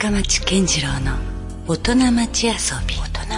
深町健次郎の大人町遊び。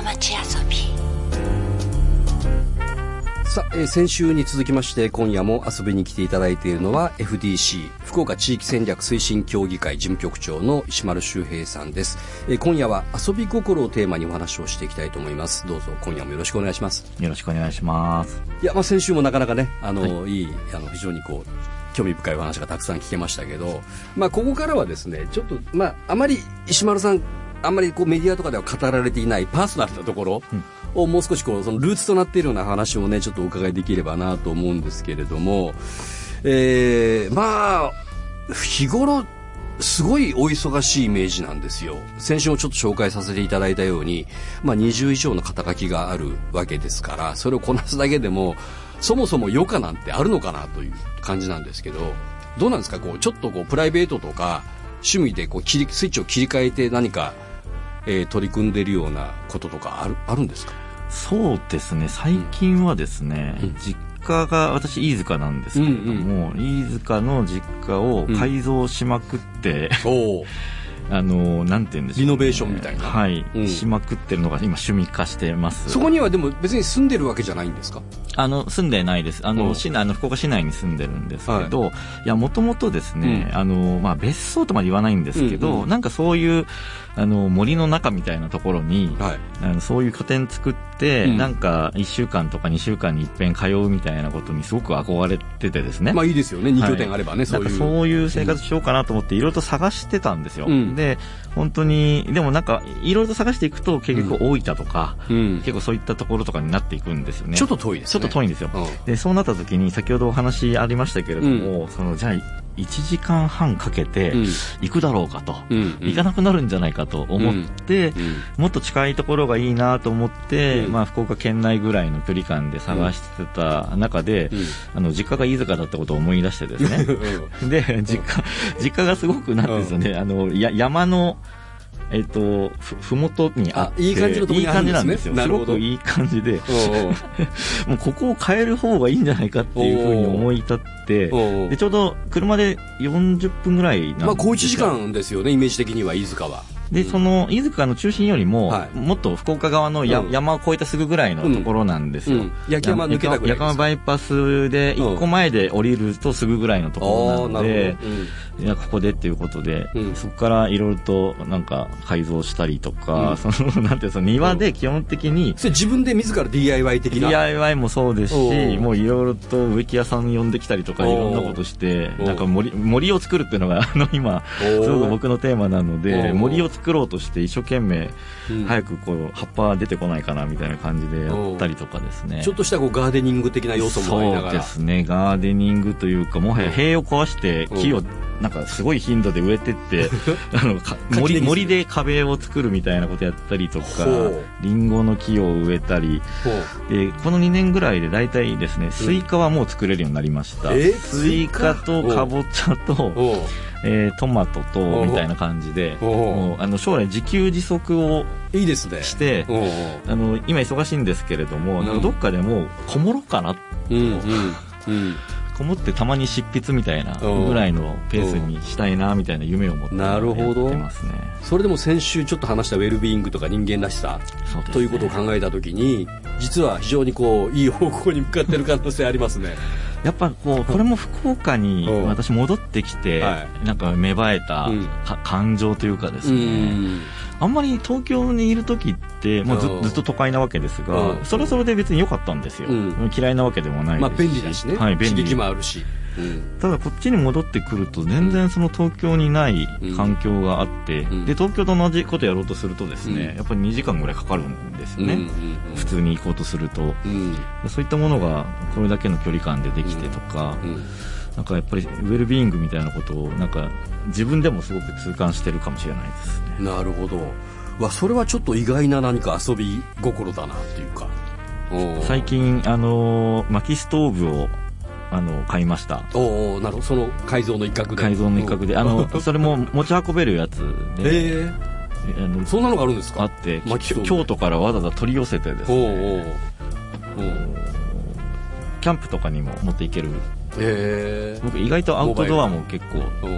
さあ、先週に続きまして今夜も遊びに来ていただいているのは FDC 福岡地域戦略推進協議会事務局長の石丸修平さんです。今夜は遊び心をテーマにお話をしていきたいと思います。どうぞ今夜もよろしくお願いします。 よろしくお願いします。 いや、先週もなかなかねいい非常に興味深いお話がたくさん聞けましたけど、ここからはですねちょっとあまり石丸さんあんまりメディアとかでは語られていないパーソナルなところをもう少しそのルーツとなっているような話をねちょっとお伺いできればなと思うんですけれども、日頃すごいお忙しいイメージなんですよ。先週もちょっと紹介させていただいたように、20以上の肩書きがあるわけですから、それをこなすだけでもそもそも余暇なんてあるのかなという感じなんですけど、どうなんですか？ちょっとプライベートとか趣味でスイッチを切り替えて何か、取り組んでいるようなこととかあるんですか？ そうですね、最近はですね、実家が私飯塚なんですけれども、飯塚の実家を改造しまくって、なんていうんでしょう、 リノベーションみたいな、 しまくってるのが今趣味化してます。 そこにはでも別に住んでるわけじゃないんですか？ 住んでないです。福岡市内に住んでるんですけど、もともとですね、別荘とまで言わないんですけど、なんかそういう森の中みたいなところに、そういう拠点作って、なんか1週間とか2週間に一遍通うみたいなことにすごく憧れててですね。 いいですよね、2拠点あればね、 そういう生活しようかなと思っていろいろと探してたんですよ。で、本当に、でもなんかいろいろと探していくと結局大分とか、結構そういったところとかになっていくんですよね。 ちょっと遠いですね。 ちょっと遠いんですよ。で、そうなった時に先ほどお話ありましたけれども、じゃあ1時間半かけて行くだろうかと、行かなくなるんじゃないかと思って、もっと近いところがいいなと思って、福岡県内ぐらいの距離感で探してた中で、実家が飯塚だったことを思い出してですねで、実家がすごくなんですよね、山のふもとにあって、 いい感じのところにあるんですね。 いい感じなんですよ。すごくいい感じでもうここを変える方がいいんじゃないかっていうふうに思い立って、でちょうど車で40分ぐらいなんですよ。 小1時間ですよね、イメージ的には飯塚は。 で、その飯塚の中心よりも、もっと福岡側の山を越えたすぐぐらいのところなんですよ。 焼山抜けたぐらいですか？ 焼山バイパスで1個前で降りるとすぐぐらいのところなので、ここでっていうことで、そこからいろいろとなんか改造したりとか、なんていうの、庭で基本的に、 それ自分で自ら DIY 的な DIY もそうですし、もういろいろと植木屋さん呼んできたりとかいろんなことして、なんか森を作るっていうのが今すごく僕のテーマなので、森を作ろうとして一生懸命早く葉っぱ出てこないかなみたいな感じでやったりとかですね。 ちょっとしたガーデニング的な要素もありながら。 そうですね、ガーデニングというか、もはや塀を壊して木をなんかすごい頻度で植えてって森で壁を作るみたいなことやったりとか、リンゴの木を植えたりで、この2年ぐらいで大体ですね、スイカはもう作れるようになりました。スイカとかぼちゃとトマトとみたいな感じで、もう将来自給自足をいいですねして、今忙しいんですけれども、なんかどっかでもうこもろうかなこもってたまに執筆みたいなぐらいのペースにしたいなみたいな夢を持ってやってますね。 それでも先週ちょっと話したウェルビーイングとか人間らしさ、ということを考えたときに、実は非常にいい方向に向かっている可能性ありますね。 やっぱこれも福岡に私戻ってきて、なんか芽生えた感情というかですね、あんまり東京にいる時ってもうずっと都会なわけですが、それはそれで別に良かったんですよ。嫌いなわけでもないですし、 便利だしね、刺激もあるし。 ただこっちに戻ってくると全然その東京にない環境があって、で東京と同じことやろうとするとですね、やっぱり2時間ぐらいかかるんですよね、普通に行こうとすると、そういったものがこれだけの距離感でできてとか、なんかやっぱりウェルビーイングみたいなことをなんか自分でもすごく痛感してるかもしれないですね。 なるほど。それはちょっと意外な何か遊び心だなっていうか。 最近薪ストーブを買いました。 なるほど。その改造の一角で。 それも持ち運べるやつで。 そんなのがあるんですか？ あって、京都からわざわざ取り寄せてですね、キャンプとかにも持っていける。僕意外とアウトドアも結構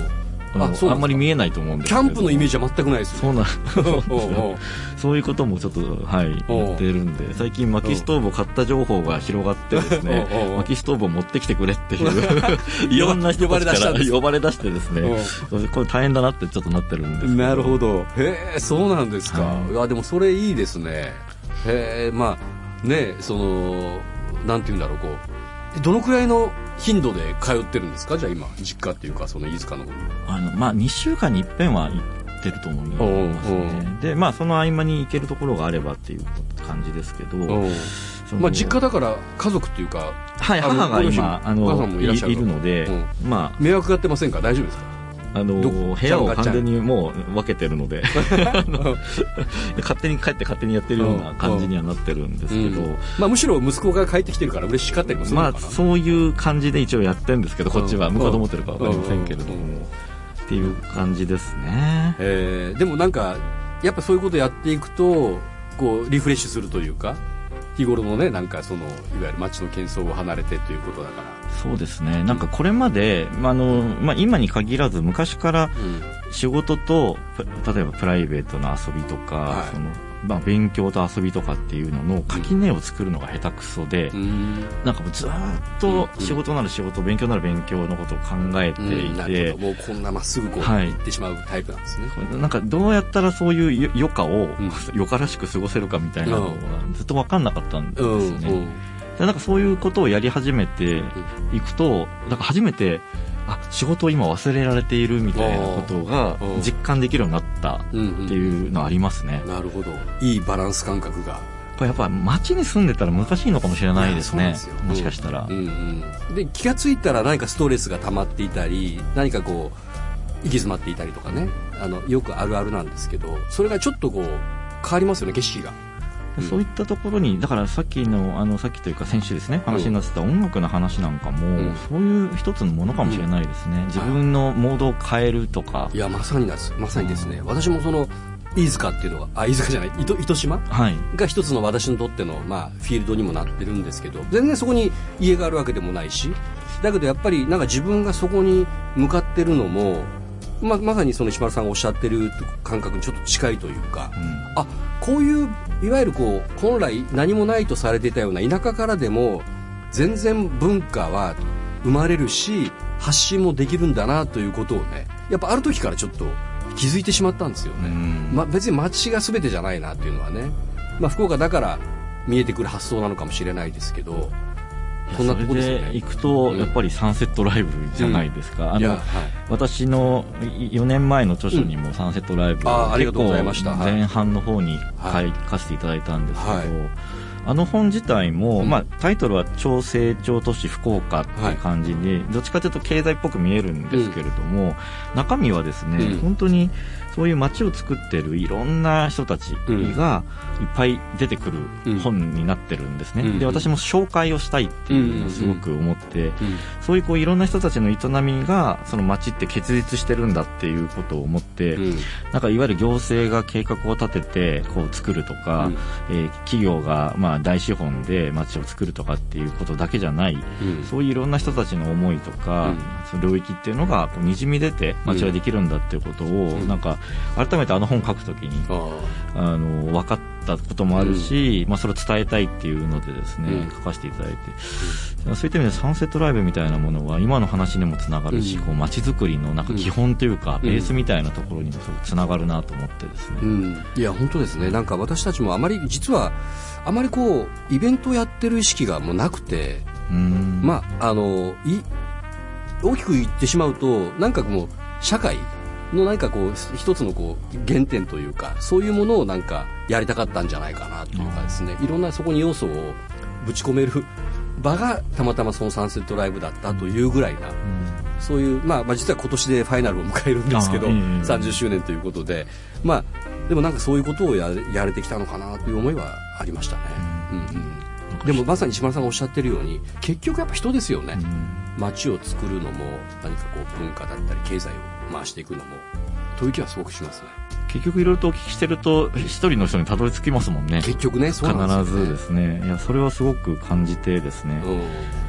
あんまり見えないと思うんですけど、 キャンプのイメージは全くないですよ。 そうなんですよそういうこともちょっと、はい、言ってるんで、最近薪ストーブを買った情報が広がってですね、薪ストーブを持ってきてくれっていういろんな人たちから呼ばれ出してですね、これ大変だなってちょっとなってるんですけど。 なるほど。へえ、そうなんですか。いや、でもそれいいですね。へえ、まあね、なんていうんだろう、こうどのくらいの頻度で通ってるんですか、じゃあ今実家っていうか、その飯塚の方に。 まあ2週間に一遍は行ってると思いますね。で、まあその合間に行けるところがあればっていう感じですけど、 まあ実家だから家族っていうか、 はい、母が今いるので、まあ迷惑がってませんか、大丈夫ですか。 部屋を完全にもう分けてるので勝手に帰って勝手にやってるような感じにはなってるんですけど、 まあむしろ息子が帰ってきてるから嬉しかったりもするのかな。 まあそういう感じで一応やってるんですけど、こっちは向こうどう思ってるか分かりませんけれども、っていう感じですね。 でもなんかやっぱそういうことやっていくとこうリフレッシュするというか、日頃のね、なんかいわゆる街の喧騒を離れてということだから。 そうですね。なんかこれまで、今に限らず昔から仕事と、例えばプライベートな遊びとか、勉強と遊びとかっていうのの垣根を作るのが下手くそで、なんかもうずっと仕事なら仕事、勉強なら勉強のことを考えていて、 もうこんなまっすぐこう行ってしまうタイプなんですね。 なんかどうやったらそういう余暇を余暇らしく過ごせるかみたいなのがずっと分かんなかったんですよね。なんかそういうことをやり始めていくと、なんか初めて仕事を今忘れられているみたいなことが実感できるようになったっていうのはありますね。 なるほど。いいバランス感覚が。 これやっぱ街に住んでたら難しいのかもしれないですね。もしかしたら。 で、気がついたら何かストレスが溜まっていたり、何かこう行き詰まっていたりとかね、よくあるあるなんですけど、それがちょっとこう変わりますよね、景色が。 そういったところに、だからさっきというか先週ですね、話になってた音楽の話なんかも、そういう一つのものかもしれないですね。自分のモードを変えるとか。 いや、まさにですね。私も飯塚っていうのは、飯塚じゃない、糸島、が一つの私にとっての、フィールドにもなってるんですけど、全然そこに家があるわけでもないし、だけどやっぱりなんか自分がそこに向かってるのも、まさに石丸さんがおっしゃってる感覚にちょっと近いというか、こういういわゆるこう本来何もないとされていたような田舎からでも全然文化は生まれるし発信もできるんだなということをね、やっぱある時からちょっと気づいてしまったんですよね。別に街が全てじゃないなっていうのはね、福岡だから見えてくる発想なのかもしれないですけど、 そんなとこですよね。それで行くとやっぱりサンセットライブじゃないですか。私の4年前の著書にもサンセットライブを結構前半の方に書かせていただいたんですけど、本自体も、タイトルは超成長都市福岡っていう感じで、どっちかというと経済っぽく見えるんですけれども、中身はですね、本当にそういう街を作ってるいろんな人たちがいっぱい出てくる本になってるんですね。で、私も紹介をしたいっていうのをすごく思って、そういうこういろんな人たちの営みがその街って結実してるんだっていうことを思って、なんかいわゆる行政が計画を立ててこう作るとか、企業が大資本で街を作るとかっていうことだけじゃない、そういういろんな人たちの思いとか、その領域っていうのがこうにじみ出て街はできるんだっていうことを、なんか改めて本書くときに分かったこともあるし、それを伝えたいっていうのでですね、書かせていただいて、そういった意味でサンセットライブみたいなものは今の話にもつながるし、こう街づくりのなんか基本というか、ベースみたいなところにもつながるなと思ってですね。 いや本当ですね。なんか私たちも実はあまりこうイベントをやってる意識がもうなくて、大きく言ってしまうと、なんかもう社会の何かこう一つのこう原点というか、そういうものをなんかやりたかったんじゃないかなというかですね、いろんなそこに要素をぶち込める場がたまたまそのサンセットライブだったというぐらいな、そういう実は今年でファイナルを迎えるんですけど、30周年ということで、でもなんかそういうことをやれてきたのかなという思いはありましたね。でもまさに石丸さんがおっしゃってるように、結局やっぱ人ですよね。街を作るのも何かこう文化だったり経済を回していくのもという気はすごくしますね。 結局いろいろとお聞きしてると一人の人にたどり着きますもんね。 結局ね、そうなんですよね。 必ずですね。いや、それはすごく感じてですね。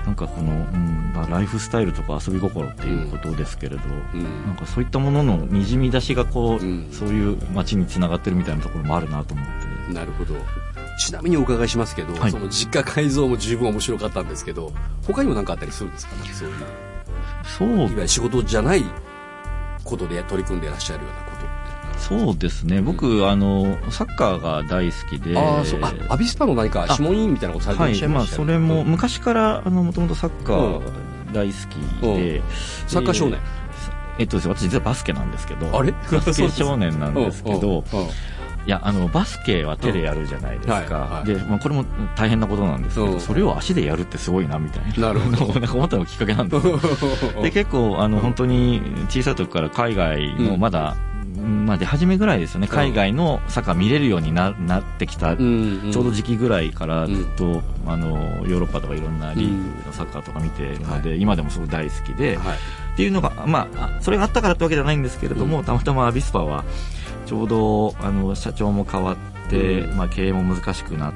なんかこの、ライフスタイルとか遊び心っていうことですけれど、なんかそういったもののにじみ出しがこう、そういう街につながってるみたいなところもあるなと思って。なるほど。ちなみにお伺いしますけど、その実家改造も十分面白かったんですけど、他にも何かあったりするんですかね、そういう。いわゆる仕事じゃないことで取り組んでいらっしゃるようなことって。 そうですね、僕、サッカーが大好きで、 アビスパの何か諮問委員みたいなことされていらっしゃいましたそれも昔からもともとサッカー大好きで、 サッカー少年。 私実はバスケなんですけど、 バスケ少年なんですけど、いやバスケは手でやるじゃないですか、でこれも大変なことなんですけど、それを足でやるってすごいなみたいな、なんか思ったのがきっかけなんですよ。で結構本当に小さい時から海外のまだ、出始めぐらいですよね、海外のサッカー見れるようになってきた、ちょうど時期ぐらいからずっと、ヨーロッパとかいろんなリーグのサッカーとか見ているので、今でもすごい大好きで、っていうのが、それがあったからってわけじゃないんですけれども、たまたまアビスパはちょうど社長も変わって、経営も難しくなって、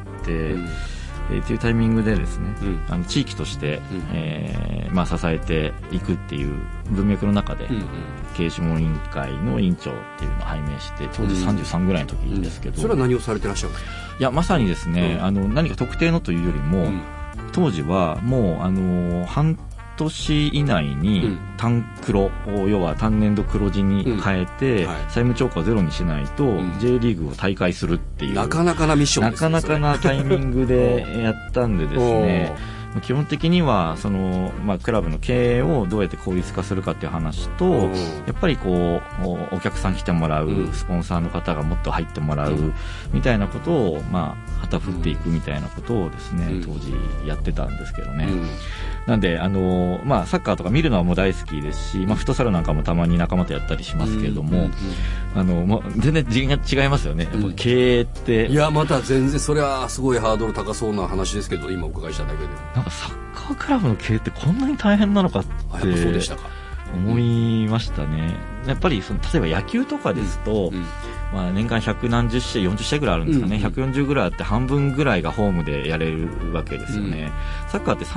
っていうタイミングでですね、地域として、支えていくっていう文脈の中で、経営諮問委員会の委員長っていうのを拝命して、当時33ぐらいの時ですけど、 それは何をされてらっしゃるんですか？ いやまさにですね、何か特定のというよりも、当時はもう半年以内に単黒、要は単年度黒字に変えて、債務超過をゼロにしないと、J リーグを退会するっていう、 なかなかなミッションですね。 なかなかなタイミングでやったんでですね基本的にはクラブの経営をどうやって効率化するかっていう話と、やっぱりこうお客さん来てもらう、スポンサーの方がもっと入ってもらうみたいなことを旗振っていくみたいなことをですね、当時やってたんですけどね、なんでサッカーとか見るのはもう大好きですし、フットサルなんかもたまに仲間とやったりしますけれども、全然次元が違いますよね、やっぱ経営って。 いやまた全然それはすごいハードル高そうな話ですけど、今お伺いしただけでなんかサッカークラブの経営ってこんなに大変なのかってそうでしたか思いましたね。やっぱり例えば野球とかですと、年間100何十試合40試合ぐらいあるんですかね、140ぐらいあって半分ぐらいがホームでやれるわけですよね、サッカーって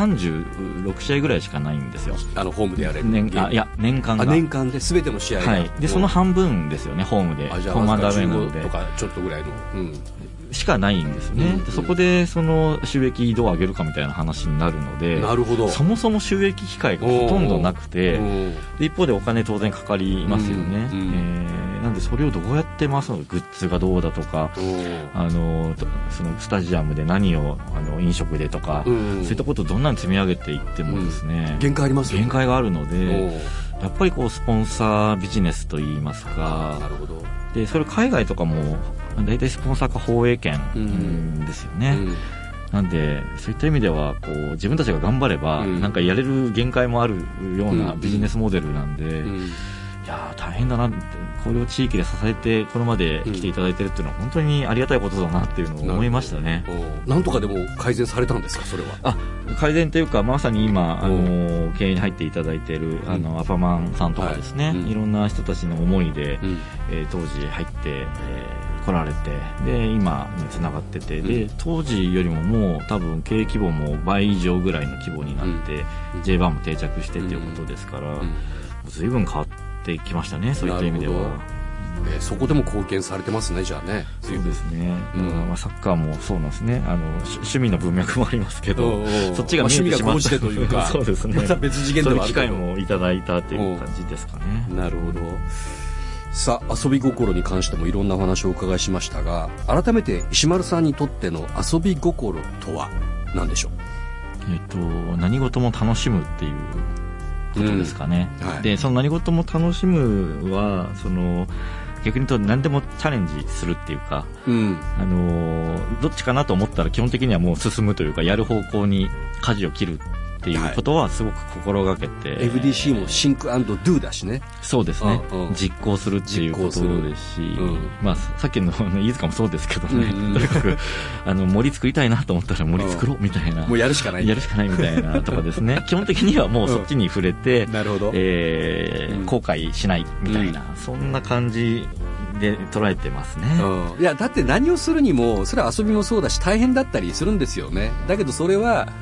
36試合ぐらいしかないんですよ、 ホームでやれる年間が年間で全ての試合が、 でその半分ですよね、ホームで、ホームアンダーウェイなのでとかちょっとぐらいの、 しかないんですね、そこでその収益どう上げるかみたいな話になるので、 なるほど、 そもそも収益機会がほとんどなくて、で一方でお金当然かかりますよね、なんでそれをどうやって回すのか、グッズがどうだとか、そのスタジアムで何を飲食でとか、そういったことをどんなに積み上げていってもですね、 限界ありますよね。 限界があるので、やっぱりこうスポンサービジネスといいますか、 なるほど。 でそれ海外とかも大体スポンサーか放映権ですよね、なんでそういった意味ではこう自分たちが頑張れば、なんかやれる限界もあるようなビジネスモデルなんで、いや大変だなって、これを地域で支えてこれまで来ていただいてるっていうのは本当にありがたいことだなっていうのを思いましたね。 なんとかでも改善されたんですか、それは。 改善というか、まさに今経営に入っていただいているアパマンさんとかですね、いろんな人たちの思いで、当時入って来られて、で今につながってて、で当時よりももう多分経営規模も倍以上ぐらいの規模になって、J1 も定着してっていうことですから、随分変わってきましたね、そういった意味では。 そこでも貢献されてますね、じゃあね。 そうですね、サッカーもそうなんですね、趣味の文脈もありますけど、そっちが見えてしまったというかそうですね、 また別次元ではあるけど、 そういう機会もいただいたっていう感じですかね。 なるほど。さあ、遊び心に関してもいろんなお話をお伺いしましたが、改めて石丸さんにとっての遊び心とは何でしょう？ 何事も楽しむっていうことですかね、でその何事も楽しむは逆に言うと何でもチャレンジするっていうか、どっちかなと思ったら基本的にはもう進むというか、やる方向に舵を切るっていうことはすごく心がけて、 FDC もシンク&ドゥだしね。 そうですね、実行するっていうことですし、さっきの飯塚もそうですけどね、とにかく森作りたいなと思ったら森作ろうみたいな、 もうやるしかないみたいなとかですね基本的にはもうそっちに触れて、 なるほど、 後悔しないみたいな、そんな感じで捉えてますね。 いやだって何をするにもそれは遊びもそうだし大変だったりするんですよね。だけどそれは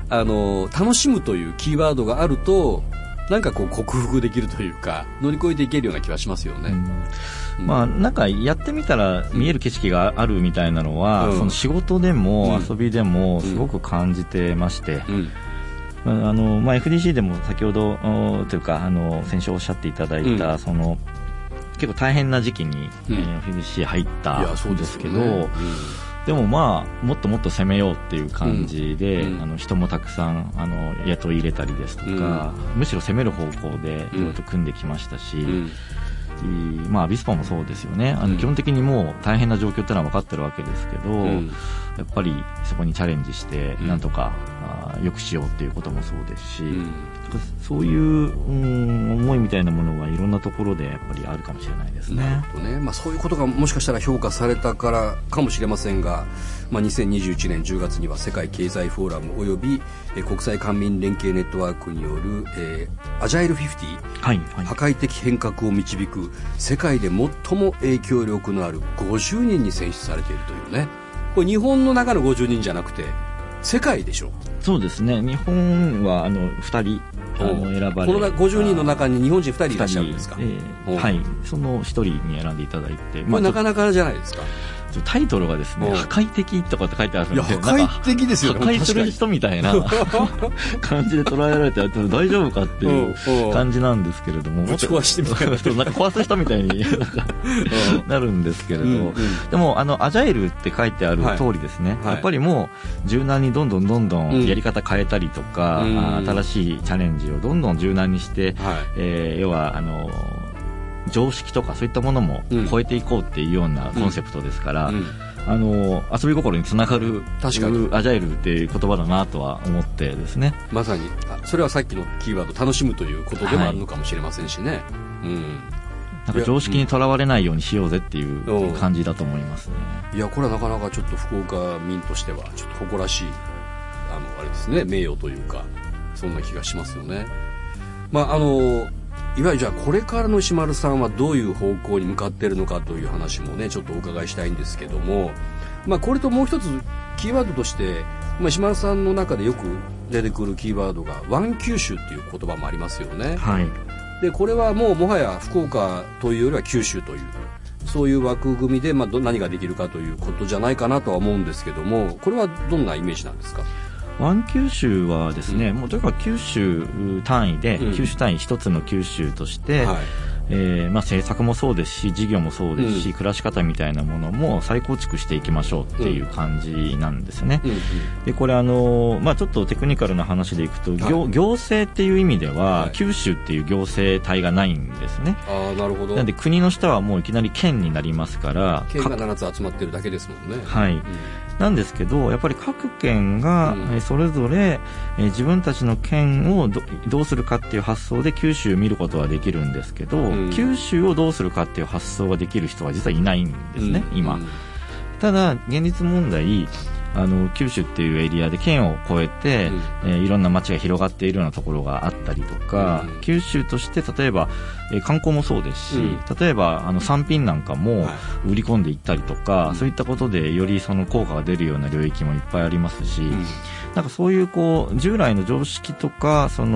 楽しむというキーワードがあるとなんかこう克服できるというか乗り越えていけるような気はしますよね。 まあ、なんかやってみたら見える景色があるみたいなのは、その仕事でも遊びでもすごく感じてまして、FDC でも先ほどというか先週おっしゃっていただいた、その結構大変な時期に、FDC 入ったんですけど、でもまあもっともっと攻めようっていう感じで、人もたくさん雇い入れたりですとか、むしろ攻める方向でいろいろと組んできましたし、まあアビスパもそうですよね。基本的にもう大変な状況っていうのは分かってるわけですけど、やっぱりそこにチャレンジしてなんとか良くしようっていうこともそうですし、そういう、思いみたいなものはいろんなところでやっぱりあるかもしれないですね。 なるほどね。まあ、そういうことがもしかしたら評価されたからかもしれませんが、2021年10月には世界経済フォーラムおよび国際官民連携ネットワークによる、アジャイル50、破壊的変革を導く世界で最も影響力のある50人に選出されているというね。これ日本の中の50人じゃなくて世界でしょ。 そうですね。日本は2人選ばれ、 この50人の中に日本人2人いらっしゃるんですか。 はい、その1人に選んでいただいて、 これなかなかじゃないですか。 タイトルがですね、破壊的とかって書いてあるんですよ。 破壊的ですよね。 破壊する人みたいな感じで捉えられて大丈夫かっていう感じなんですけれども、 ぶち壊してみたいななんか壊す人みたいになるんですけれど、でもアジャイルって書いてある通りですね、やっぱりもう柔軟にどんどんやり方変えたりとか、新しいチャレンジをどんどん柔軟にして、要は常識とかそういったものも超えていこうっていうようなコンセプトですから、遊び心につながるアジャイルっていう言葉だなとは思ってですね。 まさにそれはさっきのキーワード楽しむということでもあるのかもしれませんしね。 なんか常識にとらわれないようにしようぜっていう感じだと思いますね。 いやこれはなかなかちょっと福岡民としてはちょっと誇らしいあれですね、名誉というかそんな気がしますよね。いわゆるじゃあこれからの石丸さんはどういう方向に向かっているのかという話もねちょっとお伺いしたいんですけども、これともう一つキーワードとして、石丸さんの中でよく出てくるキーワードがワン九州っていう言葉もありますよね。でこれはもはや福岡というよりは九州というそういう枠組みで、何ができるかということじゃないかなとは思うんですけども、これはどんなイメージなんですか。 ワン九州はですね、もうとにかく九州単位で、九州単位一つの九州として、政策もそうですし事業もそうですし、暮らし方みたいなものも再構築していきましょうっていう感じなんですね。でこれちょっとテクニカルな話でいくと、行政っていう意味では、九州っていう行政体がないんですね。 なるほど。 なんで国の下はもういきなり県になりますから、 県が7つ集まってるだけですもんね。 なんですけどやっぱり各県がそれぞれ自分たちの県をどうするかっていう発想で九州を見ることはできるんですけど、九州をどうするかっていう発想ができる人は実はいないんですね、今。ただ現実問題九州っていうエリアで県を越えて、いろんな街が広がっているようなところがあったりとか、九州として例えば、観光もそうですし、例えば産品なんかも売り込んでいったりとか、そういったことでよりその効果が出るような領域もいっぱいありますし、なんかそういう従来の常識とかル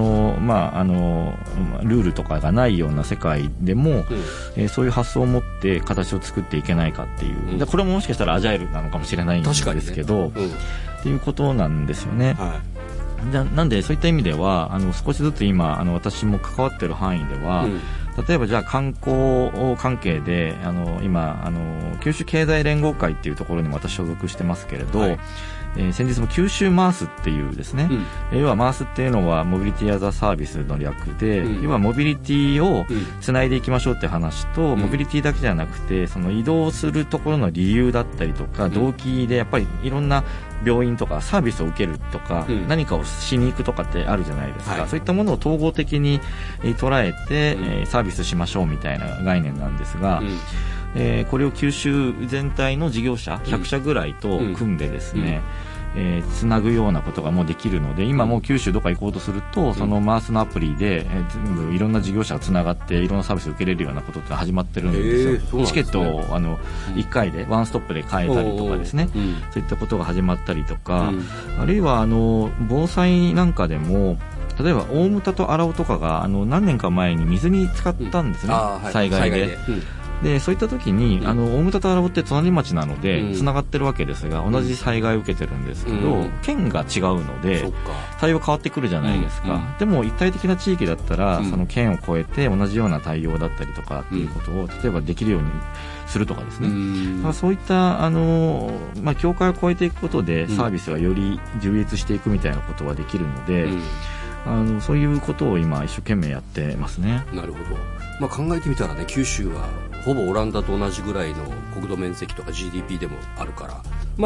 ールとかがないような世界でも、そういう発想を持って形を作っていけないかっていう、これももしかしたらアジャイルなのかもしれないんですけど、っていうことなんですよね。なんでそういった意味では少しずつ今私も関わっている範囲では、例えばじゃあ観光関係で今九州経済連合会っていうところにも私所属してますけれど、先日も九州マースっていうですね、要はマースっていうのはモビリティアザーサービスの略で、要はモビリティをつないでいきましょうって話と、モビリティだけじゃなくてその移動するところの理由だったりとか、動機でやっぱりいろんな病院とかサービスを受けるとか、何かをしに行くとかってあるじゃないですか、そういったものを統合的に捉えて、サービスしましょうみたいな概念なんですが、これを九州全体の事業者100社ぐらいと組んでですね、 つなぐようなことがもうできるので、今もう九州どっか行こうとすると、そのマースのアプリで、全部いろんな事業者がつながっていろんなサービスを受けれるようなことって始まってるんですよ。チケットを1回でワンストップで買えたりとかですね、そういったことが始まったりとか、あるいは防災なんかでも例えば大牟田と荒尾とかが何年か前に水に浸かったんですね、災害で。でそういった時に、大牟田と荒尾って隣町なのでつながってるわけですが、同じ災害を受けてるんですけど、県が違うので対応変わってくるじゃないですか。でも一体的な地域だったら、その県を越えて同じような対応だったりとかっていうことを例えばできるようにするとかですね、そういった境界を越えていくことでサービスがより充実していくみたいなことはできるので、そういうことを今一生懸命やってますね。 なるほど。考えてみたらね、九州はほぼオランダと同じぐらいの国土面積とか GDP でもあるから、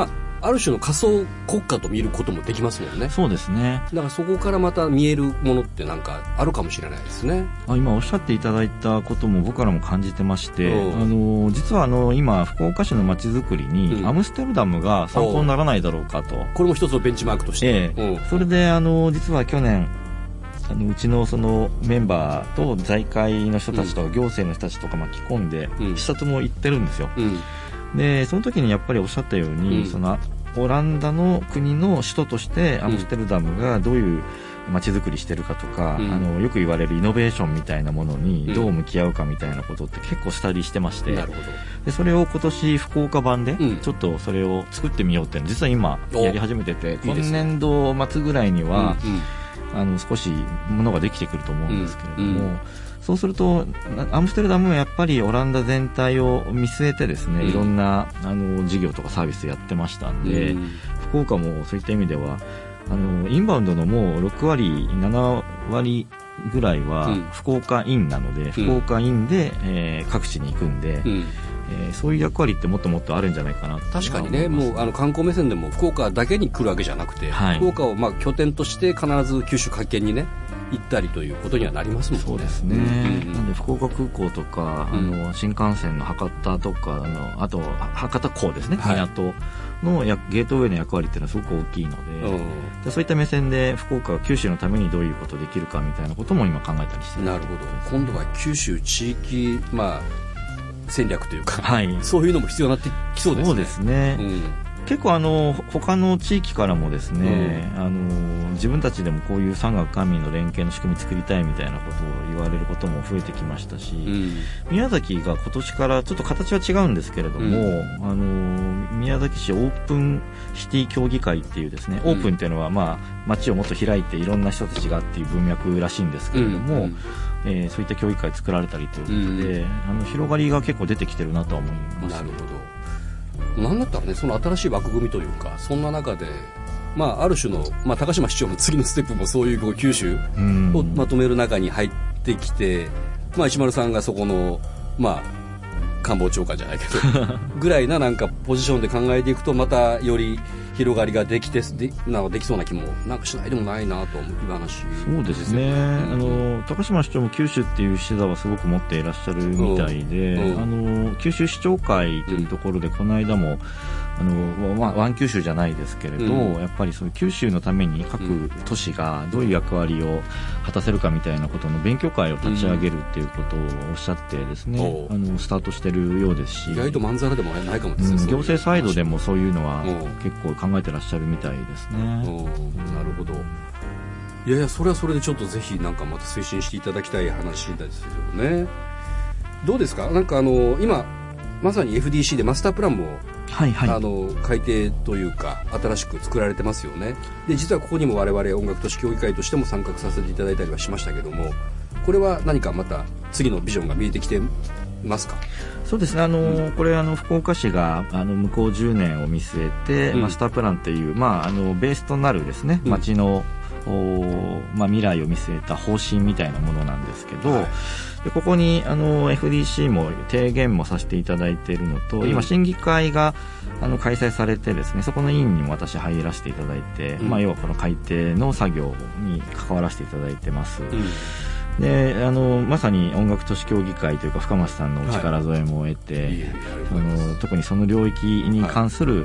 ある種の仮想国家と見ることもできますもんね。 そうですね。 だからそこからまた見えるものってなんかあるかもしれないですね。 今おっしゃっていただいたことも僕らも感じてまして、実は今福岡市の街づくりにアムステルダムが参考にならないだろうかと。 これも一つのベンチマークとして、 それで実は去年うちのそのメンバーと財界の人たちとか行政の人たちとか巻き込んで視察も行ってるんですよ。でその時にやっぱりおっしゃったように、そのオランダの国の首都としてアムステルダムがどういう街づくりしてるかとか、よく言われるイノベーションみたいなものにどう向き合うかみたいなことって結構スタディしてまして、でそれを今年福岡版でちょっとそれを作ってみようっていうのを実は今やり始めてて、今年度末ぐらいには少しものができてくると思うんですけれども、そうするとアムステルダムはやっぱりオランダ全体を見据えてですね、いろんな事業とかサービスやってましたんで、福岡もそういった意味ではインバウンドのもう6割7割ぐらいは福岡インなので、福岡インで、各地に行くんで、そういう役割ってもっともっとあるんじゃないかなと。 確かにね、もう観光目線でも福岡だけに来るわけじゃなくて、福岡を拠点として必ず九州各県にね行ったりということにはなりますもんね。 そうですね、なので福岡空港とか新幹線の博多とかあと博多港ですね、港のゲートウェイの役割っていうのはすごく大きいので、そういった目線で福岡は九州のためにどういうことできるかみたいなことも今考えたりしてる。 なるほど。今度は九州地域戦略というか、そういうのも必要になってきそうですね。 そうですね、結構他の地域からもですね、自分たちでもこういう産学官民の連携の仕組み作りたいみたいなことを言われることも増えてきましたし、宮崎が今年からちょっと形は違うんですけれども、宮崎市オープンシティ協議会っていうですね、オープンっていうのは街をもっと開いていろんな人たちがっていう文脈らしいんですけれども、そういった協議会作られたりということで、広がりが結構出てきてるなとは思います。 なるほど。なんだったらね、その新しい枠組みというか、そんな中で、ある種の、高島市長の次のステップもそういう九州をまとめる中に入ってきて、石丸さんがそこの、官房長官じゃないけどぐらいななんかポジションで考えていくと、またより広がりができそうな気もなんかしないでもないなと思う話。 そうですね、高島市長も九州っていう視座はすごく持っていらっしゃるみたいで、九州市長会というところでこの間もワン九州じゃないですけれど、やっぱりその九州のために各都市がどういう役割を果たせるかみたいなことの勉強会を立ち上げるっていうことをおっしゃってですね、スタートしてるようですし、 意外とまんざらでもないかもですね、 行政サイドでもそういうのは結構考えてらっしゃるみたいですね。 なるほど。いやいや、それはそれでちょっとぜひなんかまた推進していただきたい話ですよね。どうですか、なんか今まさに FDC でマスタープランも改定というか新しく作られてますよね。で実はここにも我々音楽都市協議会としても参画させていただいたりはしましたけども、これは何かまた次のビジョンが見えてきてますか？ そうですね、これ福岡市が向こう10年を見据えて、マスタープランという、ベースとなるですね、街の未来を見据えた方針みたいなものなんですけど、でここにFDC も提言もさせていただいているのと、今審議会が開催されてですね、そこの委員にも私入らせていただいて、要はこの改定の作業に関わらせていただいてます。でまさに音楽都市協議会というか深町さんのお力添えも得て、特にその領域に関する、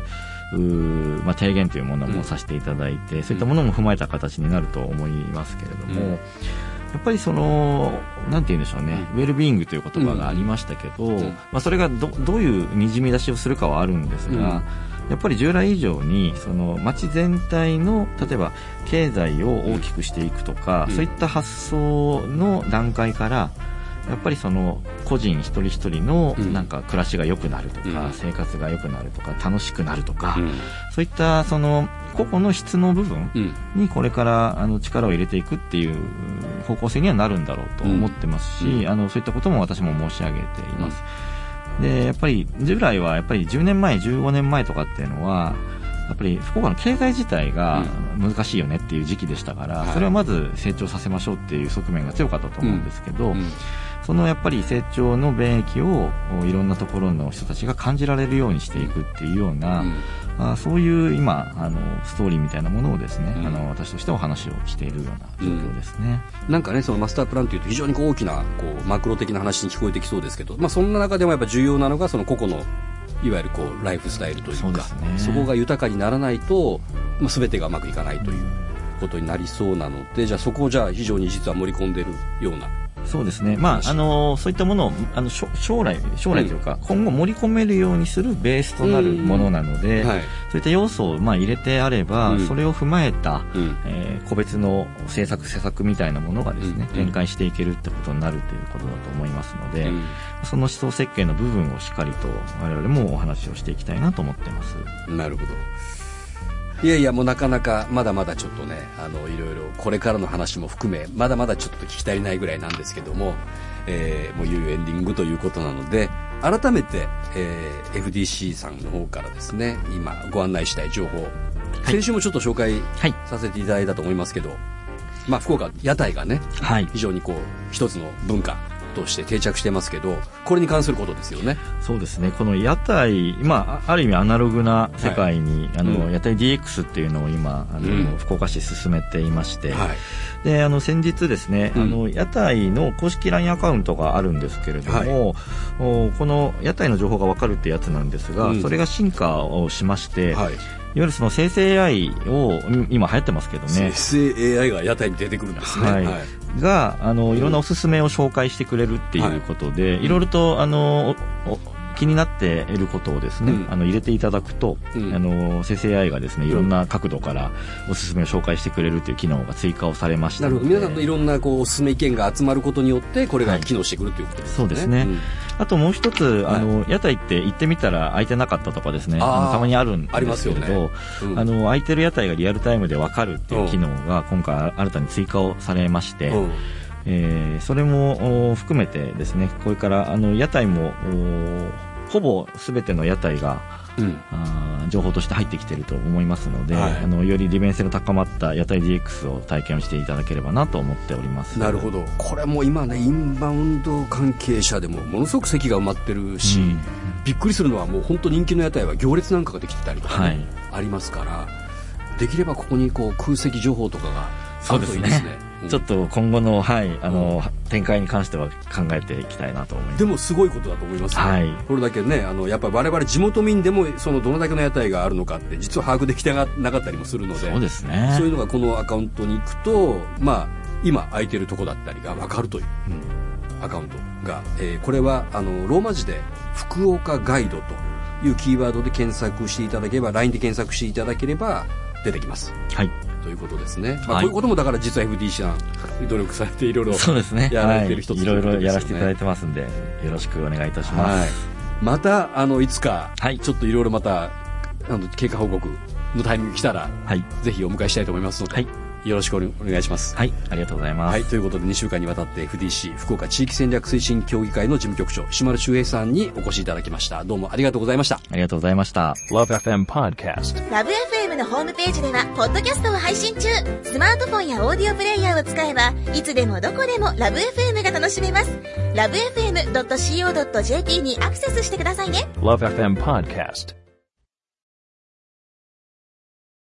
提言というものもさせていただいて、そういったものも踏まえた形になると思いますけれども、やっぱりなんて言うんでしょうね、ウェルビーイングという言葉がありましたけど、それがどういうにじみ出しをするかはあるんですが、やっぱり従来以上に町全体の例えば経済を大きくしていくとか、そういった発想の段階からやっぱり個人一人一人のなんか暮らしが良くなるとか、生活が良くなるとか楽しくなるとか、そういった個々の質の部分にこれから力を入れていくっていう方向性にはなるんだろうと思ってますし、そういったことも私も申し上げています。でやっぱり従来はやっぱり10年前15年前とかっていうのはやっぱり福岡の経済自体が難しいよねっていう時期でしたから、それをまず成長させましょうっていう側面が強かったと思うんですけど、やっぱり成長の便益をいろんなところの人たちが感じられるようにしていくっていうような、そういう今ストーリーみたいなものをですね、私としてお話をしているような状況ですね。 なんかね、マスタープランというと非常に大きなマクロ的な話に聞こえてきそうですけど、そんな中でもやっぱ重要なのが個々のいわゆるライフスタイルというか、そこが豊かにならないと、全てがうまくいかないということになりそうなので、じゃあそこを非常に実は盛り込んでいるような。 そうですね。そういったものを将来というか、今後盛り込めるようにするベースとなるものなので、そういった要素を入れてあれば、それを踏まえた、個別の施策みたいなものがですね、展開していけるってことになるということだと思いますので、その思想設計の部分をしっかりと我々もお話をしていきたいなと思っています。 なるほど。いやいや、もうなかなかまだまだちょっとね、いろいろこれからの話も含めまだまだちょっと聞き足りないぐらいなんですけども、もういよいよエンディングということなので、改めて、FDC さんの方からですね、今ご案内したい情報、先週もちょっと紹介させていただいたと思いますけど、福岡屋台がね、非常に一つの文化として定着してますけど、これに関することですよね。 そうですね。この屋台、ある意味アナログな世界に、屋台 DX っていうのを今福岡市進めていまして、で先日ですね、屋台の公式 LINE アカウントがあるんですけれども、この屋台の情報が分かるってやつなんですが、それが進化をしまして、いわゆる生成 AI を今流行ってますけどね、 生成 AI が屋台に出てくるんですね。 がいろんなおすすめを紹介してくれるっていうことで、いろいろと気になっていることをですね、入れていただくと、生成 AI がですね、いろんな角度からおすすめを紹介してくれるという機能が追加をされましたので。なるほど。 皆さんのいろんなおすすめ意見が集まりことによってこれが機能してくるということですね。 そうですね。あともう一つ、屋台って行ってみたら空いてなかったとかですね、たまにあるんですけれど、空いてる屋台がリアルタイムで分かるっていう機能が今回新たに追加をされまして、それも含めてですね、これから屋台もほぼ全ての屋台が、情報として入ってきていると思いますので、より利便性の高まった屋台 DX を体験をしていただければなと思っております。 なるほど。これも今ね、インバウンド関係者でもものすごく席が埋まってるし、びっくりするのはもう本当人気の屋台は行列なんかができてたりとか、ありますから、できればここに空席情報とかがあるといいですね。 ちょっと今後の、展開に関しては考えていきたいなと思います。 でもすごいことだと思いますね。これだけね、やっぱり我々地元民でもどのだけの屋台があるのかって実は把握できてなかったりもするので、 そうですね。 そういうのがこのアカウントに行くと、今空いてるとこだったりが分かるという、アカウントが、これはローマ字で福岡ガイドというキーワードで検索していただければ、 LINE で検索していただければ出てきます。ということですね。こういうこともだから実は FDC さん努力されていろいろやられている一つ、 いろいろやらせていただいてますんで、よろしくお願いいたします。 またいつかちょっといろいろまた経過報告のタイミングが来たら、ぜひお迎えしたいと思いますので、よろしくお願いします。 ありがとうございます。 ということで2週間にわたって FDC 福岡地域戦略推進協議会の事務局長石丸修平さんにお越しいただきました。どうもありがとうございました。 ありがとうございました。 LoveFM Podcast LoveFM のホームページではポッドキャストを配信中。スマートフォンやオーディオプレイヤーを使えばいつでもどこでも LoveFM が楽しめます。 LoveFM.co.jp にアクセスしてくださいね。 LoveFM Podcast